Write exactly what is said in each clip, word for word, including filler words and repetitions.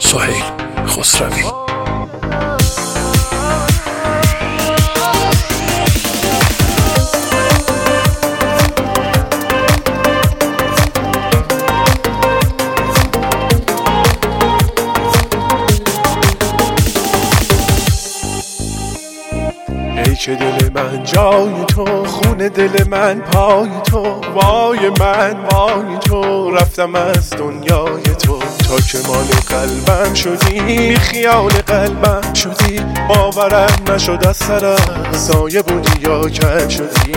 سهیل خسروی. ای که دل من جای تو، خون دل من پای تو، وای من وای تو، رفتم از دنیای تو. تا که مال قلبم شدی، بی خیال قلبم شدی، باورم نشد از سرم سایه بودی یا کج شدی.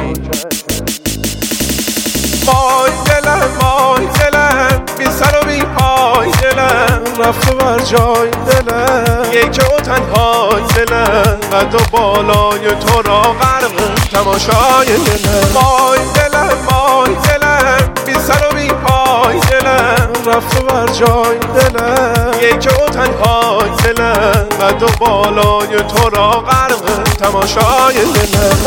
وای دلم وای دلم، بی سر و بی پای دلم، رفت بر جای دلم، یک و تنهای دلم، قد و بالای تو را غرق تماشای دلم. وای دلم وای دلم، بی سر و بی پای دلم، رفت بر جای دلم، یک و تنهای دلم، قد و بالای تو را غرق تماشای دلم.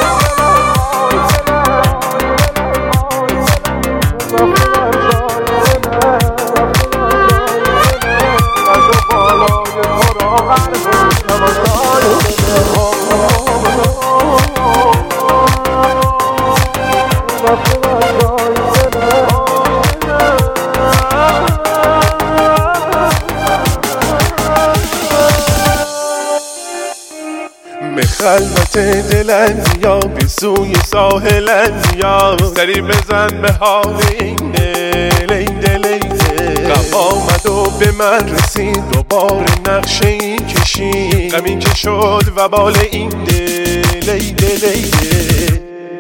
به خلوت دلم بیا، بی سوی ساحلم بیا، سری بزن به حال این دل این دل این دل. غم آمد و به من رسید، دوباره نقشه این کشید، غمی که شد و بال این دل ای دل ای دل.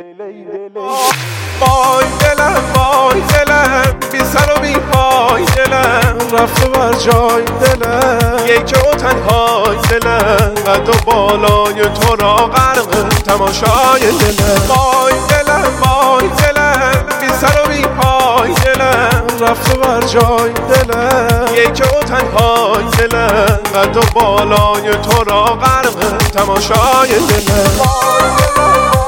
وای دلم وای دلم، بی سر و بی پای دلم، رفت بر جای دلم، یک و تنهای دلم، قد و بالای تو را غرق تماشای دلم. وای دلم وای دلم، بی سر و بی پای دلم، رفت بر جای دلم، یک و تنهای دلم، قد و بالای تو را غرق تماشای دلم.